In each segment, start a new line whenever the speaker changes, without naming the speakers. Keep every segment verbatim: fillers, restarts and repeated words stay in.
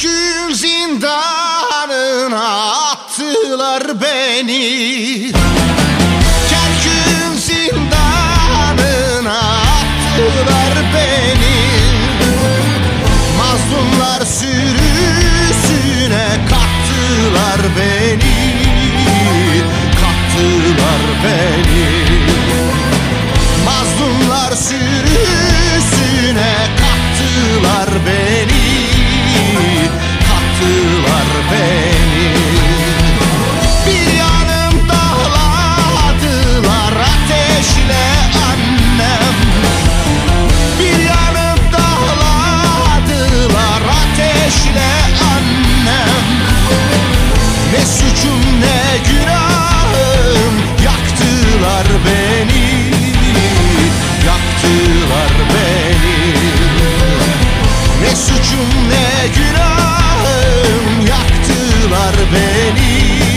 Kerkük zindanına attılar beni. Kerkük zindanına attılar beni. Mazlumlar sürüsüne kattılar beni. Kattılar beni. Mazlumlar sürüsüne kattılar beni. Kattılar beni. Bir yanım dağladılar ateşle annem. Bir yanım dağladılar ateşle annem. Ne suçum ne günahım, yaktılar beni. Yaktılar beni. Ne suçum ne günahım, yaktılar beni.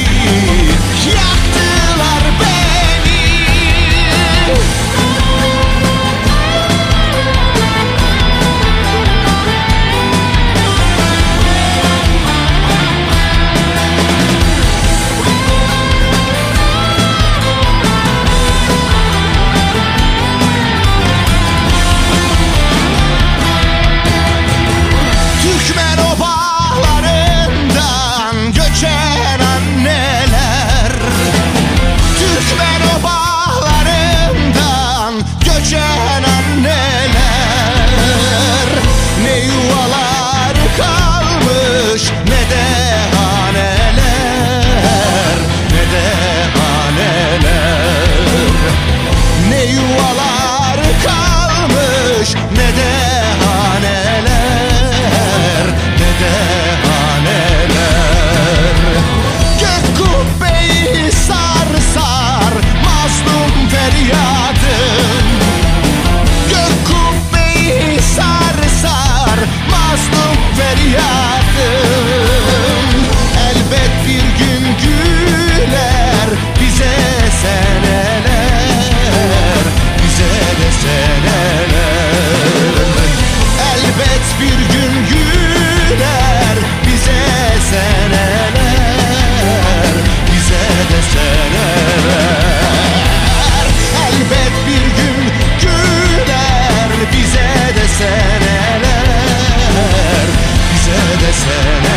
Yaktılar beni. Türkmen obalarından göçen anneler. Türkmen obalarından göçen anneler. Ne yuvalar kalmış ne de haneler. Ne de haneler. Ne yuvalar kalmış ne de haneler. Ne de haneler. Gök kubbeyi sar sar mazlum feryadım. Gök kubbeyi sar sar mazlum feryadım. Elbet bir gün güler bize seneler. Bize de seneler. Elbet bir gün güler bize seneler. Bize de seneler. Elbet bir gün güler bize de seneler. Bize de seneler.